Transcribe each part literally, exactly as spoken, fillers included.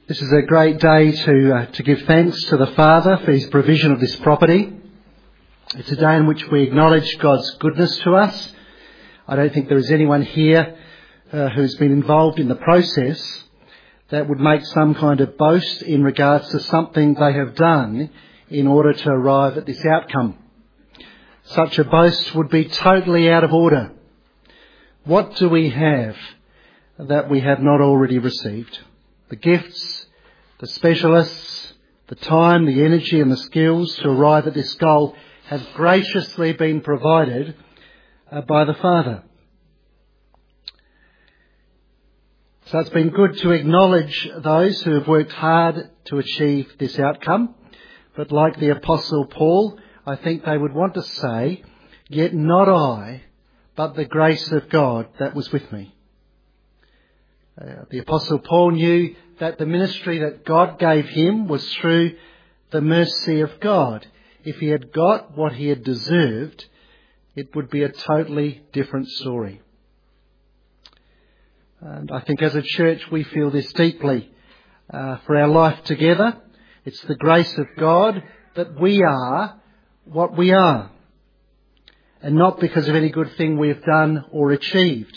This is a great day to uh, to give thanks to the Father for his provision of this property. It's a day in which we acknowledge God's goodness to us. I don't think there is anyone here uh, who's been involved in the process that would make some kind of boast in regards to something they have done in order to arrive at this outcome. Such a boast would be totally out of order. What do we have that we have not already received? The gifts, the specialists, the time, the energy and the skills to arrive at this goal have graciously been provided uh, by the Father. So it's been good to acknowledge those who have worked hard to achieve this outcome. But like the Apostle Paul, I think they would want to say, "Yet not I, but the grace of God that was with me." Uh, the Apostle Paul knew that the ministry that God gave him was through the mercy of God. If he had got what he had deserved, it would be a totally different story. And I think as a church we feel this deeply uh, for our life together. It's the grace of God that we are what we are, and not because of any good thing we have done or achieved.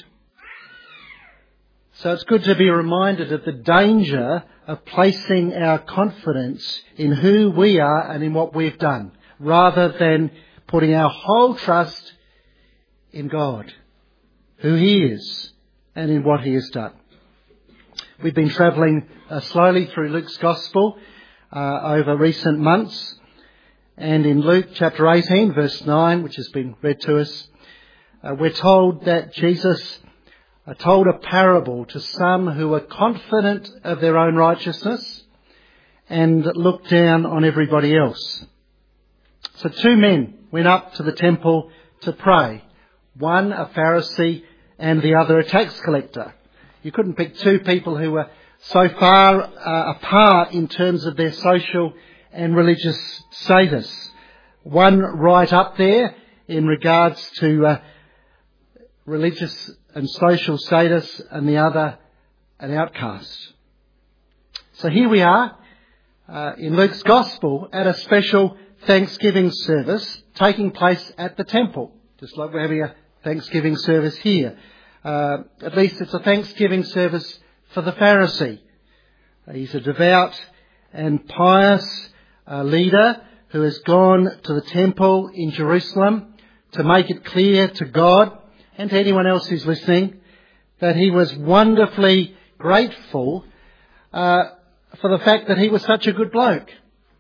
So it's good to be reminded of the danger of placing our confidence in who we are and in what we've done, rather than putting our whole trust in God, who He is, and in what He has done. We've been travelling uh, slowly through Luke's Gospel uh, over recent months, and in Luke chapter eighteen, verse nine, which has been read to us, uh, we're told that Jesus I told a parable to some who were confident of their own righteousness and looked down on everybody else. So two men went up to the temple to pray. One a Pharisee and the other a tax collector. You couldn't pick two people who were so far uh, apart in terms of their social and religious status. One right up there in regards to uh, religious and social status, and the other an outcast. So here we are uh, in Luke's Gospel at a special Thanksgiving service taking place at the temple, just like we're having a Thanksgiving service here. Uh, at least it's a Thanksgiving service for the Pharisee. Uh, he's a devout and pious uh, leader who has gone to the temple in Jerusalem to make it clear to God and to anyone else who's listening, that he was wonderfully grateful uh, for the fact that he was such a good bloke,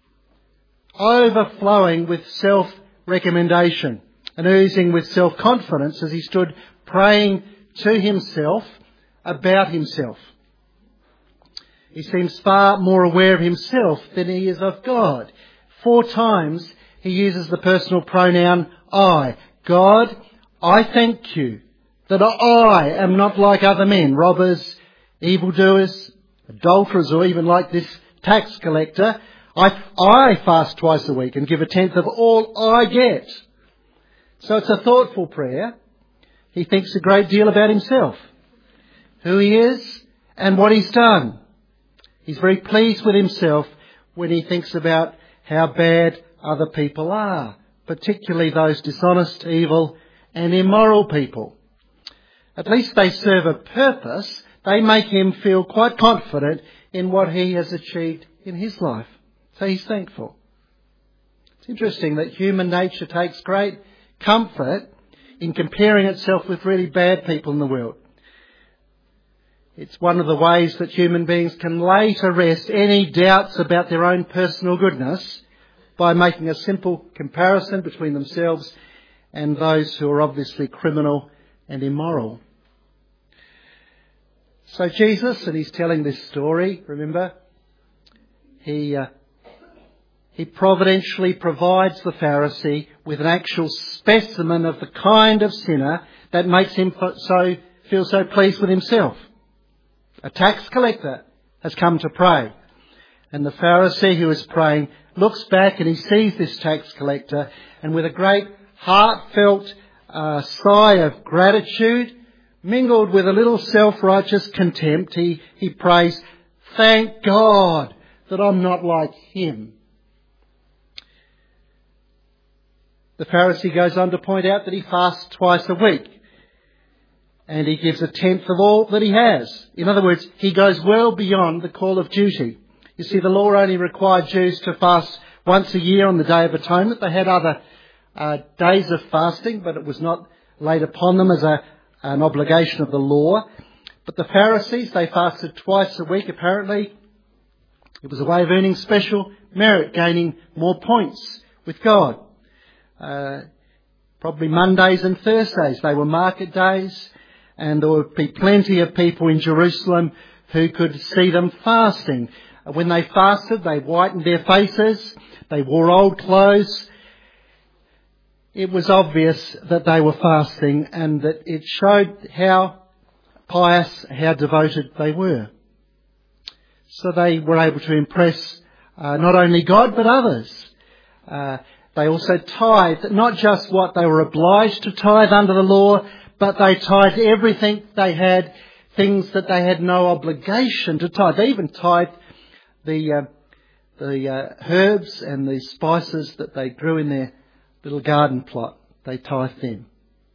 overflowing with self-recommendation and oozing with self-confidence as he stood praying to himself about himself. He seems far more aware of himself than he is of God. Four times he uses the personal pronoun I. God, I thank you that I am not like other men, robbers, evildoers, adulterers, or even like this tax collector. I, I fast twice a week and give a tenth of all I get. So it's a thoughtful prayer. He thinks a great deal about himself, who he is and what he's done. He's very pleased with himself when he thinks about how bad other people are, particularly those dishonest, evil, and immoral people. At least they serve a purpose. They make him feel quite confident in what he has achieved in his life. So he's thankful. It's interesting that human nature takes great comfort in comparing itself with really bad people in the world. It's one of the ways that human beings can lay to rest any doubts about their own personal goodness by making a simple comparison between themselves and those who are obviously criminal and immoral. So Jesus, and he's telling this story, remember, he uh, he providentially provides the Pharisee with an actual specimen of the kind of sinner that makes him so feel so pleased with himself. A tax collector has come to pray, and the Pharisee who is praying looks back and he sees this tax collector, and with a great heartfelt uh, sigh of gratitude, mingled with a little self-righteous contempt, he, he prays, thank God that I'm not like him. The Pharisee goes on to point out that he fasts twice a week. And he gives a tenth of all that he has. In other words, he goes well beyond the call of duty. You see, the law only required Jews to fast once a year on the Day of Atonement. They had other uh, days of fasting, but it was not laid upon them as a, an obligation of the law. But the Pharisees, they fasted twice a week apparently. It was a way of earning special merit, gaining more points with God. Uh, probably Mondays and Thursdays, they were market days. And there would be plenty of people in Jerusalem who could see them fasting. When they fasted, they whitened their faces. They wore old clothes. It was obvious that they were fasting and that it showed how pious, how devoted they were. So they were able to impress uh, not only God but others. Uh, they also tithed, not just what they were obliged to tithe under the law, but they tithed everything they had, things that they had no obligation to tithe. They even tithed the uh, the uh, herbs and the spices that they grew in their little garden plot. They tithed them.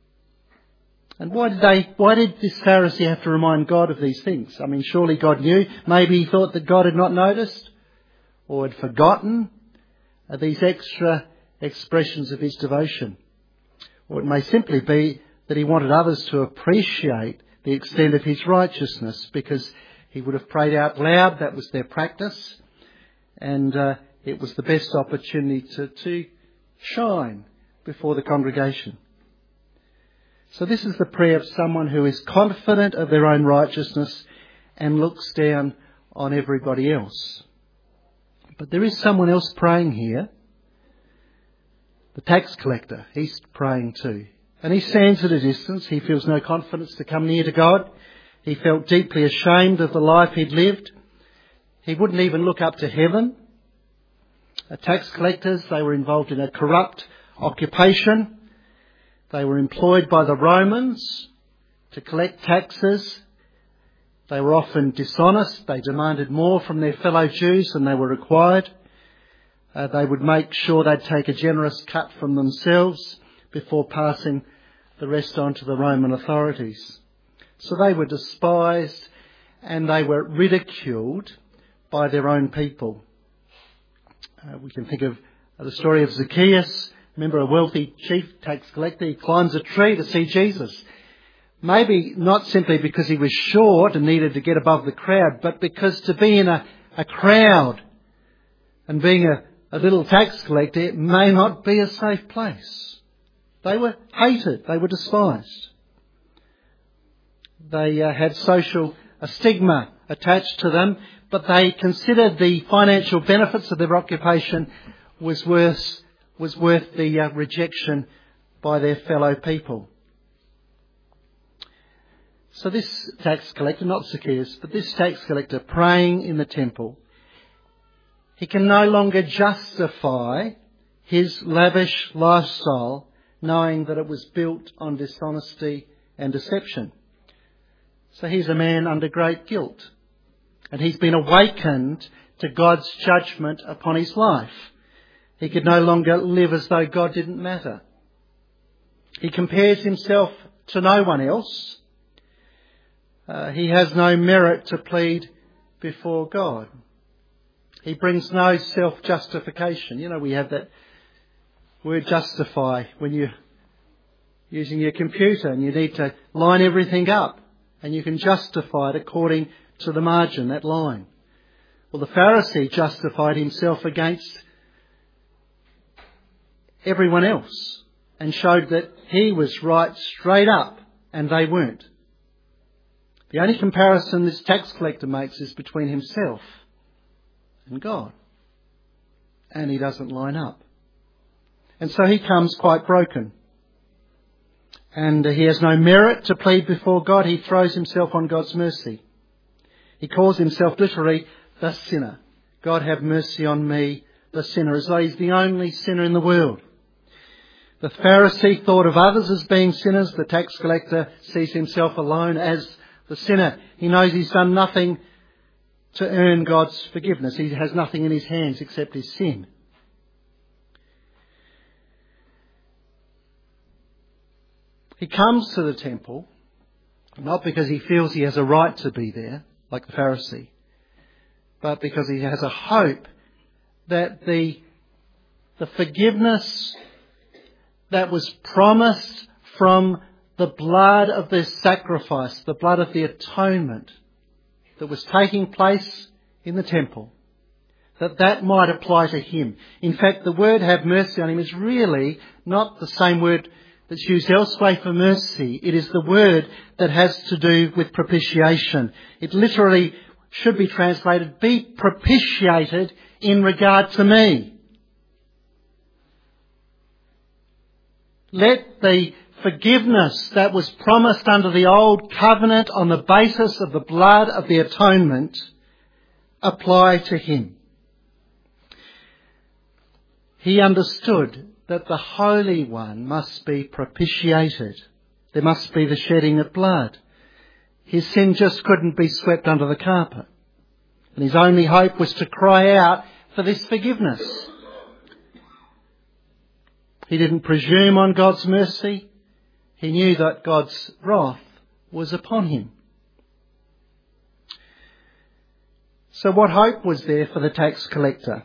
And why did they? Why did this Pharisee have to remind God of these things? I mean, surely God knew. Maybe he thought that God had not noticed or had forgotten uh, these extra expressions of his devotion. Or it may simply be that he wanted others to appreciate the extent of his righteousness, because he would have prayed out loud. That was their practice. And uh, it was the best opportunity to, to shine before the congregation. So this is the prayer of someone who is confident of their own righteousness and looks down on everybody else. But there is someone else praying here. The tax collector, he's praying too. And he stands at a distance. He feels no confidence to come near to God. He felt deeply ashamed of the life he'd lived. He wouldn't even look up to heaven. The tax collectors, they were involved in a corrupt occupation. They were employed by the Romans to collect taxes. They were often dishonest. They demanded more from their fellow Jews than they were required. Uh, they would make sure they'd take a generous cut from themselves before passing the rest on to the Roman authorities. So they were despised and they were ridiculed by their own people. Uh, we can think of uh, the story of Zacchaeus. Remember, a wealthy chief tax collector. He climbs a tree to see Jesus. Maybe not simply because he was short and needed to get above the crowd, but because to be in a, a crowd and being a, a little tax collector may not be a safe place. They were hated. They were despised. They uh, had social a stigma attached to them, but they considered the financial benefits of their occupation was worth was worth the uh, rejection by their fellow people. So this tax collector, not Zacchaeus, but this tax collector praying in the temple, he can no longer justify his lavish lifestyle, knowing that it was built on dishonesty and deception. So he's a man under great guilt. And he's been awakened to God's judgment upon his life. He could no longer live as though God didn't matter. He compares himself to no one else. Uh, he has no merit to plead before God. He brings no self-justification. You know, we have that word justify when you're using your computer and you need to line everything up and you can justify it according to the margin, that line. Well, the Pharisee justified himself against everyone else and showed that he was right straight up and they weren't. The only comparison this tax collector makes is between himself and God. And he doesn't line up. And so he comes quite broken. And he has no merit to plead before God. He throws himself on God's mercy. He calls himself literally the sinner. God have mercy on me, the sinner, as though he's the only sinner in the world. The Pharisee thought of others as being sinners. The tax collector sees himself alone as the sinner. He knows he's done nothing to earn God's forgiveness. He has nothing in his hands except his sin. He comes to the temple not because he feels he has a right to be there, like the Pharisee, but because he has a hope that the, the forgiveness that was promised from the blood of the sacrifice, the blood of the atonement that was taking place in the temple, that that might apply to him. In fact, the word have mercy on him is really not the same word that's used elsewhere for mercy. It is the word that has to do with propitiation. It literally should be translated, be propitiated in regard to me. Let the forgiveness that was promised under the old covenant on the basis of the blood of the atonement apply to him. He understood that the Holy One must be propitiated. There must be the shedding of blood. His sin just couldn't be swept under the carpet. And his only hope was to cry out for this forgiveness. He didn't presume on God's mercy. He knew that God's wrath was upon him. So what hope was there for the tax collector?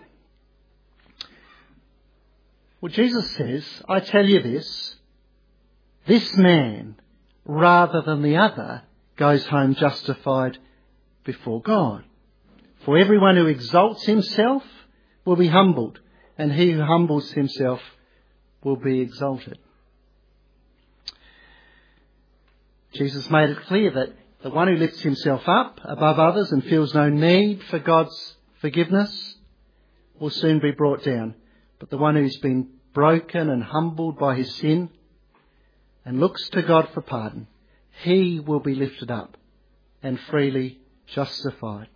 Well, Jesus says, I tell you this, this man, rather than the other, goes home justified before God. For everyone who exalts himself will be humbled, and he who humbles himself will be exalted. Jesus made it clear that the one who lifts himself up above others and feels no need for God's forgiveness will soon be brought down. But the one who's been broken and humbled by his sin and looks to God for pardon, he will be lifted up and freely justified.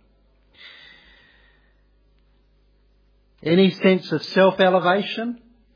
Any sense of self-elevation,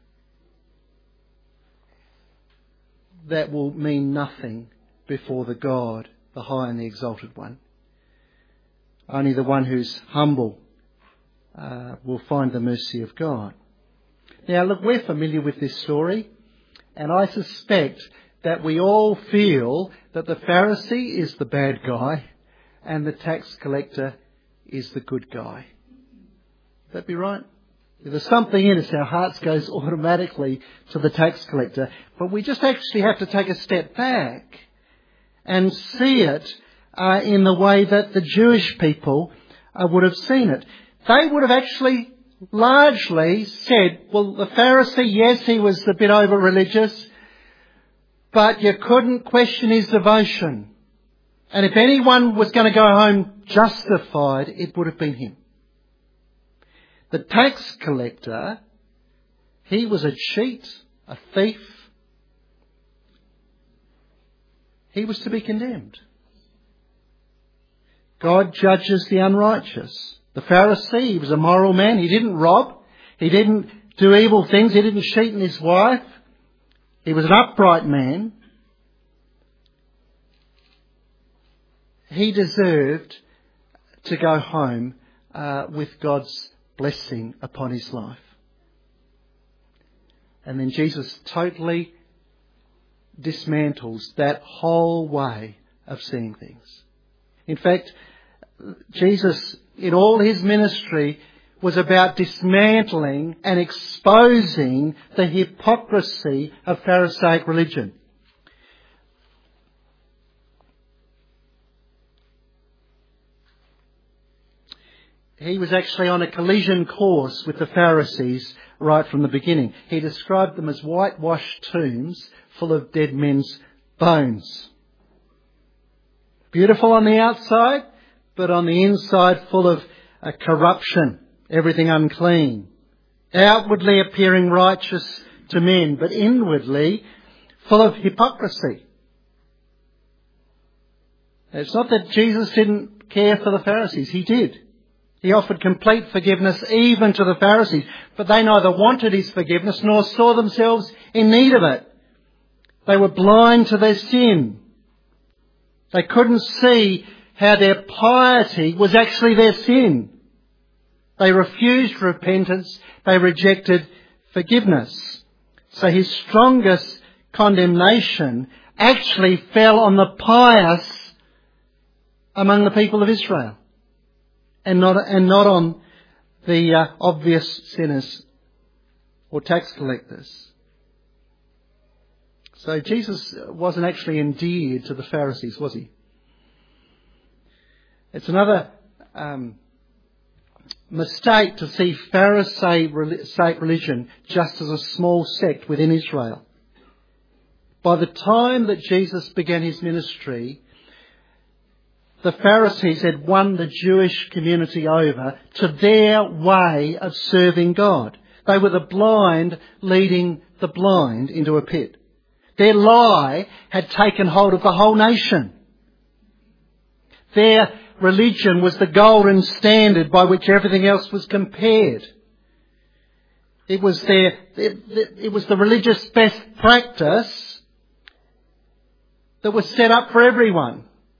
that will mean nothing before the God, the high and the exalted one. Only the one who's humble uh, will find the mercy of God. Now look, we're familiar with this story, and I suspect that we all feel that the Pharisee is the bad guy and the tax collector is the good guy. Would that be right? If there's something in us, our hearts goes automatically to the tax collector. But we just actually have to take a step back and see it uh, in the way that the Jewish people uh, would have seen it. They would have actually largely said, well, the Pharisee, yes, he was a bit over-religious, but you couldn't question his devotion. And if anyone was going to go home justified, it would have been him. The tax collector, he was a cheat, a thief. He was to be condemned. God judges the unrighteous. The Pharisee, he was a moral man. He didn't rob. He didn't do evil things. He didn't cheat on his wife. He was an upright man. He deserved to go home uh, with God's blessing upon his life. And then Jesus totally dismantles that whole way of seeing things. In fact, Jesus, in all his ministry, was about dismantling and exposing the hypocrisy of Pharisaic religion. He was actually on a collision course with the Pharisees right from the beginning. He described them as whitewashed tombs full of dead men's bones. Beautiful on the outside, but on the inside full of uh, corruption, everything unclean. Outwardly appearing righteous to men, but inwardly full of hypocrisy. It's not that Jesus didn't care for the Pharisees. He did. He offered complete forgiveness even to the Pharisees, but they neither wanted his forgiveness nor saw themselves in need of it. They were blind to their sin. They couldn't see how their piety was actually their sin. They refused repentance. They rejected forgiveness. So his strongest condemnation actually fell on the pious among the people of Israel, and not and not on the uh, obvious sinners or tax collectors. So Jesus wasn't actually endeared to the Pharisees, was he? It's another um, mistake to see Pharisaic religion just as a small sect within Israel. By the time that Jesus began his ministry, the Pharisees had won the Jewish community over to their way of serving God. They were the blind leading the blind into a pit. Their lie had taken hold of the whole nation. Their religion was the golden standard by which everything else was compared. It was their, it, it was the religious best practice that was set up for everyone.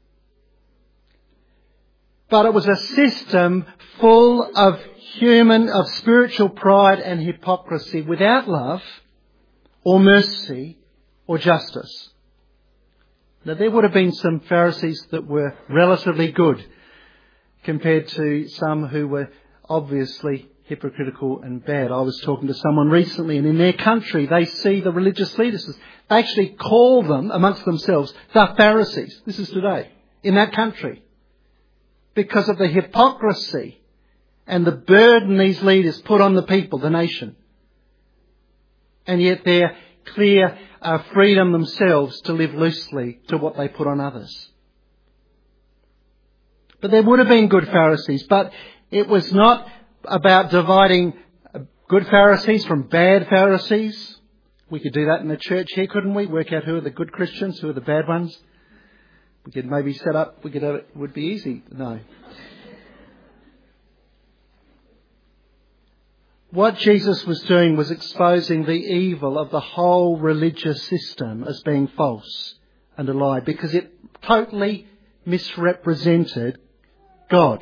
But it was a system full of human, of spiritual pride and hypocrisy without love or mercy or justice. Now, there would have been some Pharisees that were relatively good compared to some who were obviously hypocritical and bad. I was talking to someone recently, and in their country they see the religious leaders, they actually call them amongst themselves the Pharisees. This is today, in that country. Because of the hypocrisy and the burden these leaders put on the people, the nation. And yet their clear uh, freedom themselves to live loosely to what they put on others. But there would have been good Pharisees, but it was not about dividing good Pharisees from bad Pharisees. We could do that in the church here, couldn't we? Work out who are the good Christians, who are the bad ones. We could maybe set up, we could have it, it would be easy. No. What Jesus was doing was exposing the evil of the whole religious system as being false and a lie, because it totally misrepresented God.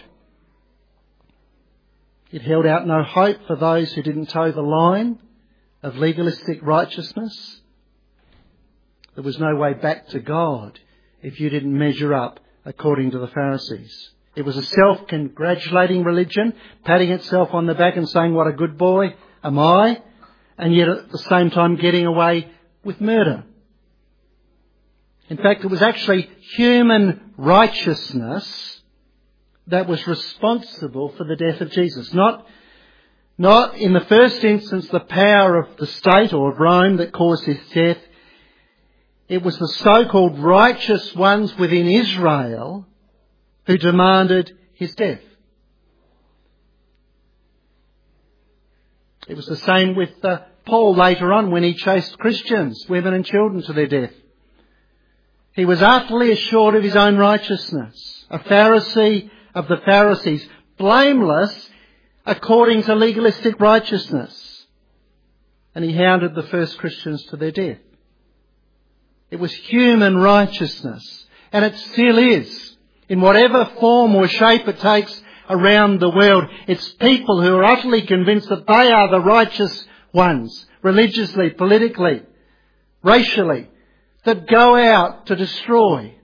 It held out no hope for those who didn't toe the line of legalistic righteousness. There was no way back to God if you didn't measure up according to the Pharisees. It was a self-congratulating religion, patting itself on the back and saying, what a good boy am I, and yet at the same time getting away with murder. In fact, it was actually human righteousness that was responsible for the death of Jesus. Not, not in the first instance the power of the state or of Rome that caused his death. It was the so-called righteous ones within Israel who demanded his death. It was the same with uh, Paul later on when he chased Christians, women and children to their death. He was utterly assured of his own righteousness, a Pharisee of the Pharisees, blameless according to legalistic righteousness. And he hounded the first Christians to their death. It was human righteousness, and it still is. In whatever form or shape it takes around the world, it's people who are utterly convinced that they are the righteous ones, religiously, politically, racially, that go out to destroy.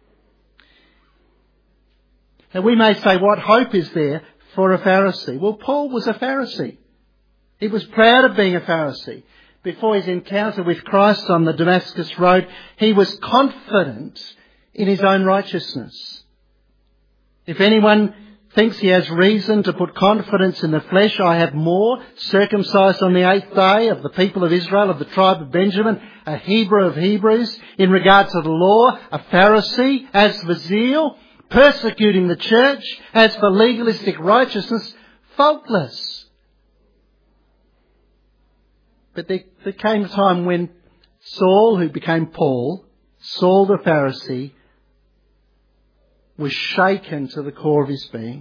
Now we may say, what hope is there for a Pharisee? Well, Paul was a Pharisee. He was proud of being a Pharisee. Before his encounter with Christ on the Damascus Road, he was confident in his own righteousness. If anyone thinks he has reason to put confidence in the flesh, I have more, circumcised on the eighth day, of the people of Israel, of the tribe of Benjamin, a Hebrew of Hebrews, in regard to the law, a Pharisee, as for zeal, persecuting the church, as for legalistic righteousness, faultless. But there, there came a time when Saul, who became Paul, Saul the Pharisee, was shaken to the core of his being.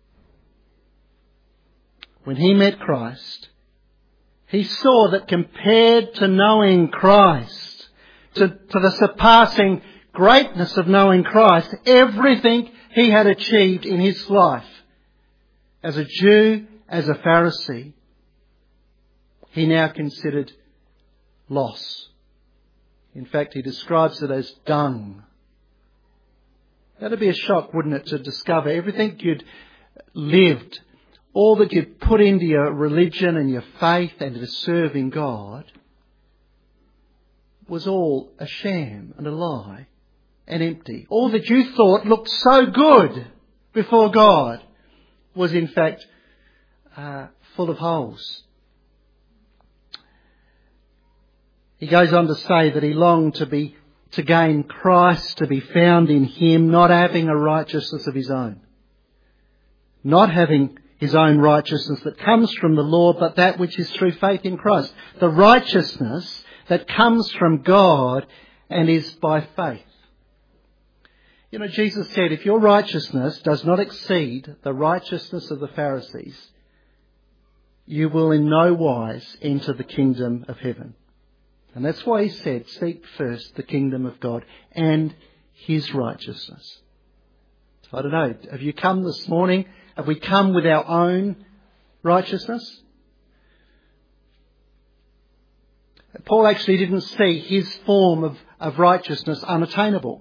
When he met Christ, he saw that compared to knowing Christ, to, to the surpassing greatness of knowing Christ, everything he had achieved in his life, as a Jew, as a Pharisee, he now considered loss. In fact, he describes it as dung. That'd be a shock, wouldn't it, to discover everything you'd lived, all that you'd put into your religion and your faith and to serve in God, was all a sham and a lie and empty. All that you thought looked so good before God was in fact uh, full of holes. He goes on to say that he longed to be to gain Christ, to be found in him, not having a righteousness of his own. Not having his own righteousness that comes from the law, but that which is through faith in Christ. The righteousness that comes from God and is by faith. You know, Jesus said, if your righteousness does not exceed the righteousness of the Pharisees, you will in no wise enter the kingdom of heaven. And that's why he said, seek first the kingdom of God and his righteousness. So I don't know, have you come this morning? Have we come with our own righteousness? Paul actually didn't see his form of, of righteousness unattainable.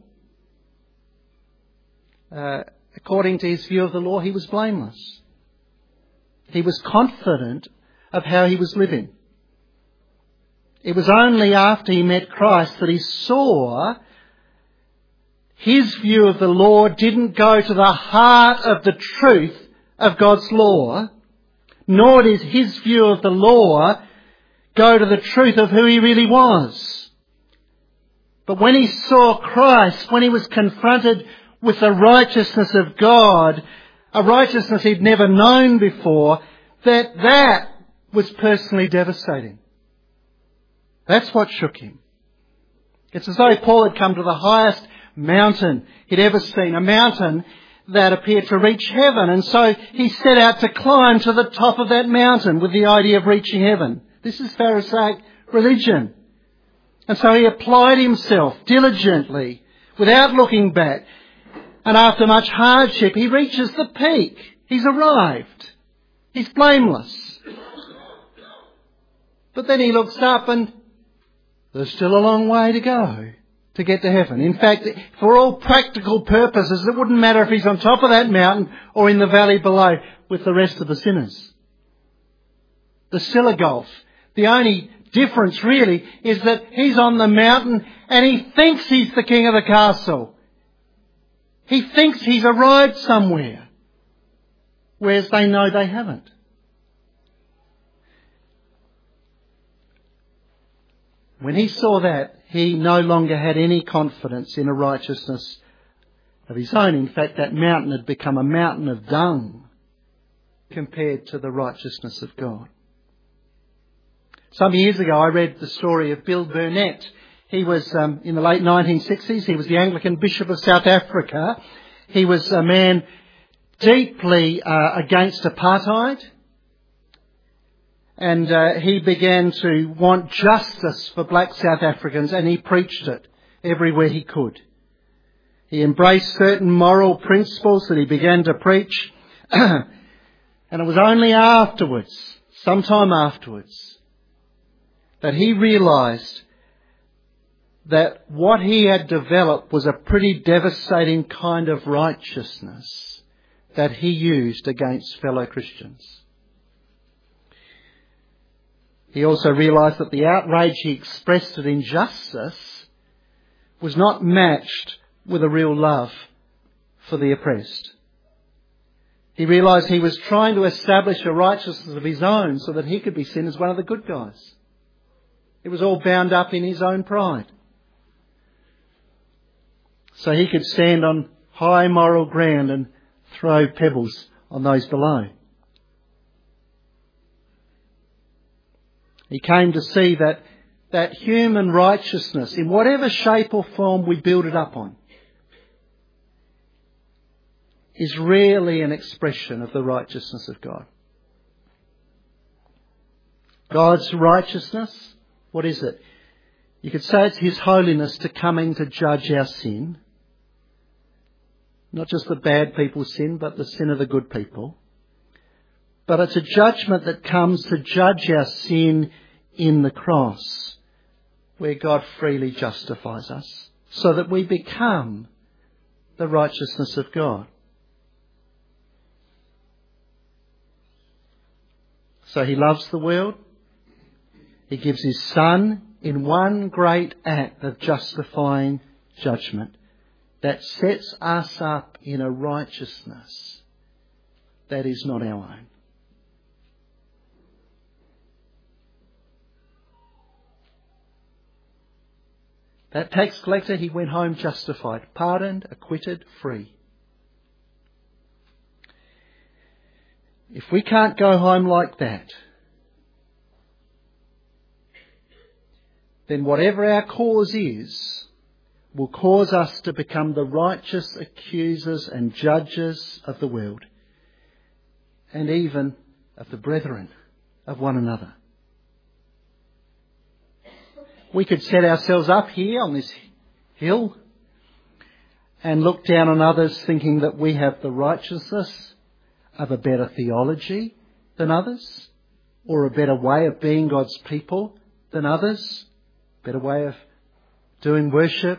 Uh, according to his view of the law, he was blameless. He was confident of how he was living. It was only after he met Christ that he saw his view of the law didn't go to the heart of the truth of God's law, nor did his view of the law go to the truth of who he really was. But when he saw Christ, when he was confronted with the righteousness of God, a righteousness he'd never known before, that that was personally devastating. That's what shook him. It's as though Paul had come to the highest mountain he'd ever seen, a mountain that appeared to reach heaven. And so he set out to climb to the top of that mountain with the idea of reaching heaven. This is Pharisaic religion. And so he applied himself diligently, without looking back. And after much hardship, he reaches the peak. He's arrived. He's blameless. But then he looks up and there's still a long way to go to get to heaven. In fact, for all practical purposes, it wouldn't matter if he's on top of that mountain or in the valley below with the rest of the sinners. There's still a gulf. The only difference really is that he's on the mountain and he thinks he's the king of the castle. He thinks he's arrived somewhere, whereas they know they haven't. When he saw that, he no longer had any confidence in a righteousness of his own. In fact, that mountain had become a mountain of dung compared to the righteousness of God. Some years ago, I read the story of Bill Burnett. He was, um, in the late nineteen sixties, he was the Anglican Bishop of South Africa. He was a man deeply uh, against apartheid. And uh, he began to want justice for black South Africans, and he preached it everywhere he could. He embraced certain moral principles that he began to preach. And it was only afterwards, sometime afterwards, that he realised that what he had developed was a pretty devastating kind of righteousness that he used against fellow Christians. He also realised that the outrage he expressed at injustice was not matched with a real love for the oppressed. He realised he was trying to establish a righteousness of his own so that he could be seen as one of the good guys. It was all bound up in his own pride. So he could stand on high moral ground and throw pebbles on those below. He came to see that that human righteousness, in whatever shape or form we build it up on, is rarely an expression of the righteousness of God. God's righteousness, what is it? You could say it's His holiness to come in to judge our sin. Not just the bad people's sin, but the sin of the good people. But it's a judgment that comes to judge our sin in the cross, where God freely justifies us, so that we become the righteousness of God. So He loves the world. He gives His Son in one great act of justifying judgment that sets us up in a righteousness that is not our own. That tax collector, he went home justified, pardoned, acquitted, free. If we can't go home like that, then whatever our cause is will cause us to become the righteous accusers and judges of the world, and even of the brethren, of one another. We could set ourselves up here on this hill and look down on others thinking that we have the righteousness of a better theology than others, or a better way of being God's people than others, a better way of doing worship.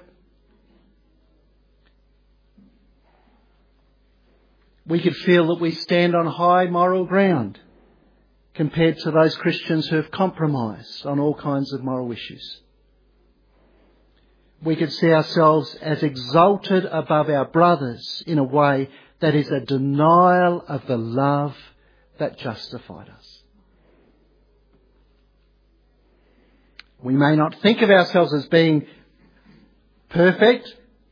We could feel that we stand on high moral ground compared to those Christians who have compromised on all kinds of moral issues. We could see ourselves as exalted above our brothers in a way that is a denial of the love that justified us. We may not think of ourselves as being perfect,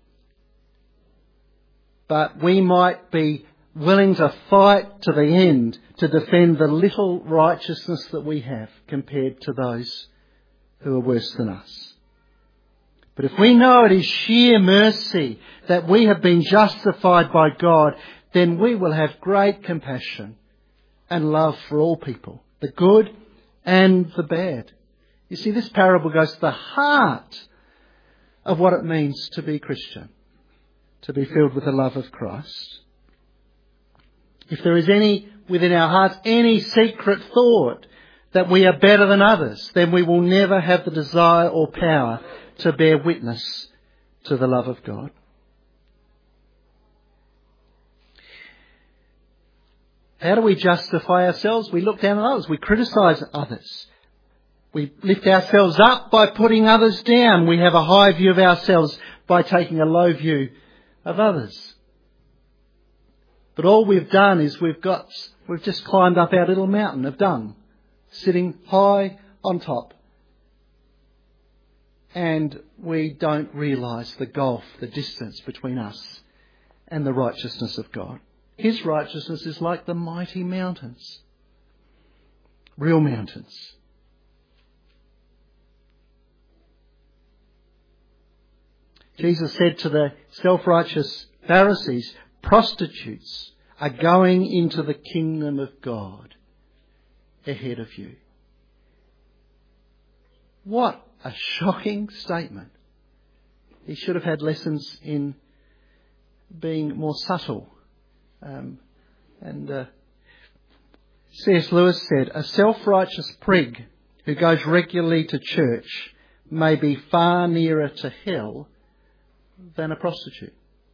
but we might be willing to fight to the end to defend the little righteousness that we have compared to those who are worse than us. But if we know it is sheer mercy that we have been justified by God, then we will have great compassion and love for all people, the good and the bad. You see, this parable goes to the heart of what it means to be Christian, to be filled with the love of Christ. If there is any within our hearts, any secret thought that we are better than others, then we will never have the desire or power to bear witness to the love of God. How do we justify ourselves? We look down on others. We criticise others. We lift ourselves up by putting others down. We have a high view of ourselves by taking a low view of others. But all we've done is we've got, we've just climbed up our little mountain of dung, sitting high on top. And we don't realise the gulf, the distance between us and the righteousness of God. His righteousness is like the mighty mountains. Real mountains. Jesus said to the self-righteous Pharisees, prostitutes are going into the kingdom of God ahead of you. What a shocking statement. He should have had lessons in being more subtle. Um, and uh, C S Lewis said, a self-righteous prig who goes regularly to church may be far nearer to hell than a prostitute.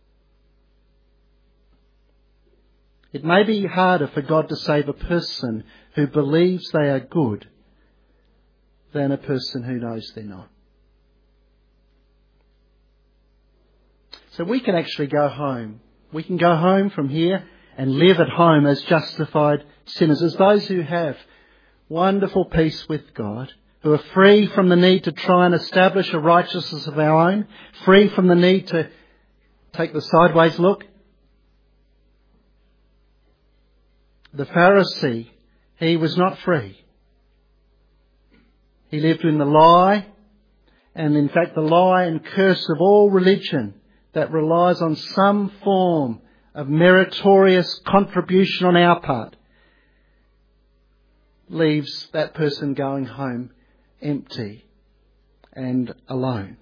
It may be harder for God to save a person who believes they are good than a person who knows they're not. So we can actually go home. We can go home from here and live at home as justified sinners, as those who have wonderful peace with God, who are free from the need to try and establish a righteousness of our own, free from the need to take the sideways look. The Pharisee, he was not free. He lived in the lie, and in fact the lie and curse of all religion that relies on some form of meritorious contribution on our part leaves that person going home empty and alone.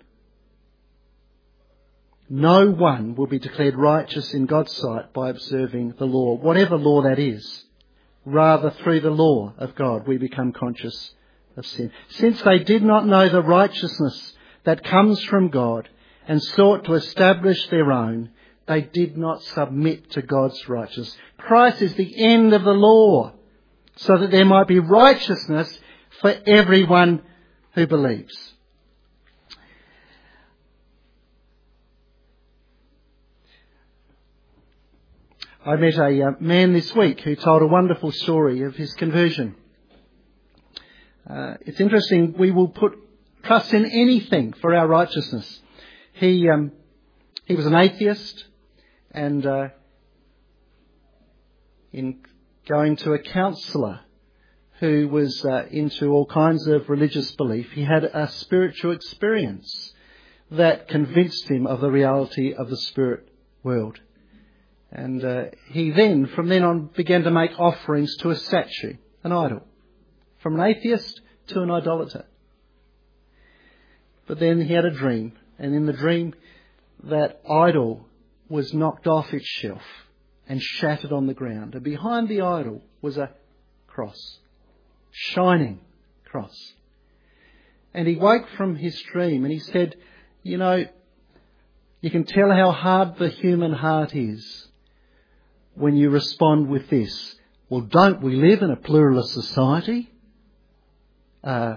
No one will be declared righteous in God's sight by observing the law, whatever law that is. Rather, through the law of God, we become conscious of sin. Since they did not know the righteousness that comes from God and sought to establish their own, they did not submit to God's righteousness. Christ is the end of the law, so that there might be righteousness for everyone who believes. I met a uh, man this week who told a wonderful story of his conversion. Uh, it's interesting, we will put trust in anything for our righteousness. He um, he was an atheist, and uh, in going to a counsellor who was uh, into all kinds of religious belief, he had a spiritual experience that convinced him of the reality of the spirit world. And uh, he then, from then on, began to make offerings to a statue, an idol, from an atheist to an idolater. But then he had a dream, and in the dream, that idol was knocked off its shelf and shattered on the ground. And behind the idol was a cross, shining cross. And he woke from his dream and he said, you know, you can tell how hard the human heart is when you respond with this. Well, don't we live in a pluralist society? Uh,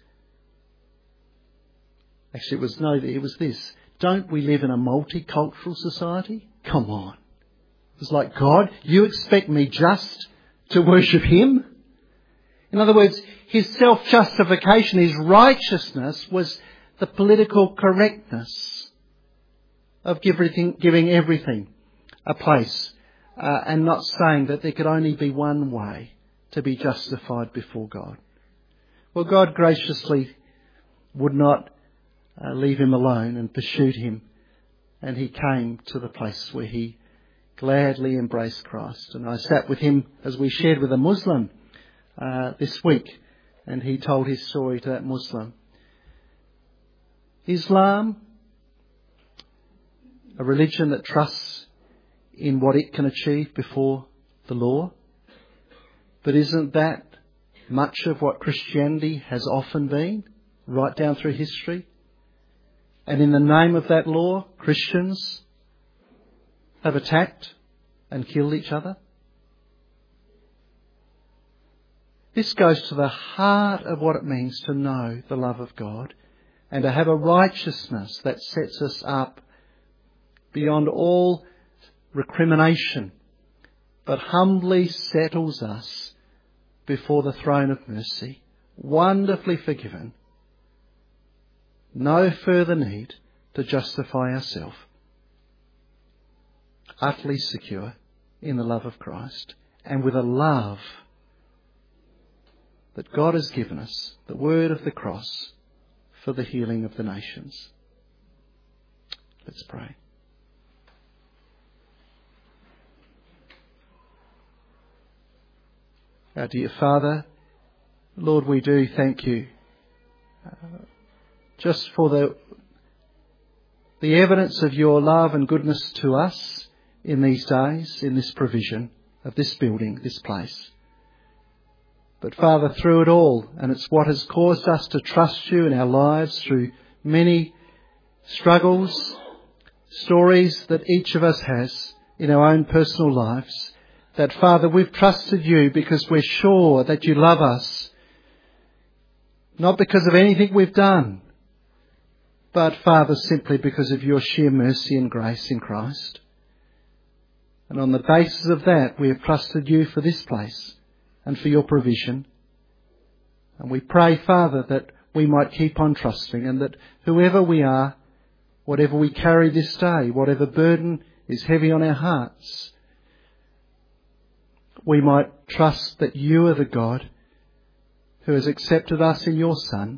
actually, it was no, it was this. Don't we live in a multicultural society? Come on. It's like, God, you expect me just to worship him? In other words, his self-justification, his righteousness was the political correctness of giving, giving everything a place. Uh, and not saying that there could only be one way to be justified before God. Well, God graciously would not uh, leave him alone and pursued him. And he came to the place where he gladly embraced Christ. And I sat with him as we shared with a Muslim uh, this week. And he told his story to that Muslim. Islam, a religion that trusts in what it can achieve before the law. But isn't that much of what Christianity has often been, right down through history? And in the name of that law, Christians have attacked and killed each other. This goes to the heart of what it means to know the love of God and to have a righteousness that sets us up beyond all recrimination, but humbly settles us before the throne of mercy, wonderfully forgiven. No further need to justify ourselves. Utterly secure in the love of Christ, and with a love that God has given us, the word of the cross, for the healing of the nations. Let's pray. Our dear Father, Lord, we do thank you uh, just for the the evidence of your love and goodness to us in these days, in this provision of this building, this place. But Father, through it all, and it's what has caused us to trust you in our lives through many struggles, stories that each of us has in our own personal lives, that, Father, we've trusted you because we're sure that you love us. Not because of anything we've done, but, Father, simply because of your sheer mercy and grace in Christ. And on the basis of that, we have trusted you for this place and for your provision. And we pray, Father, that we might keep on trusting, and that whoever we are, whatever we carry this day, whatever burden is heavy on our hearts, we might trust that you are the God who has accepted us in your Son,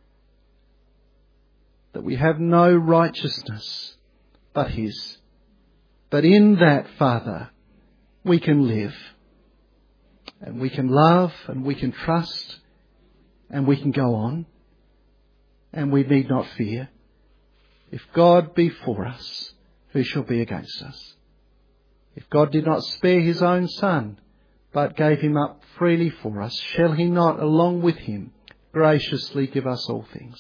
that we have no righteousness but his. But in that, Father, we can live, and we can love, and we can trust, and we can go on, and we need not fear. If God be for us, who shall be against us? If God did not spare his own Son, but gave him up freely for us, shall he not, along with him, graciously give us all things?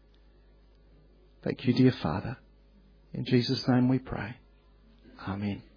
Thank you, dear Father. In Jesus' name we pray. Amen.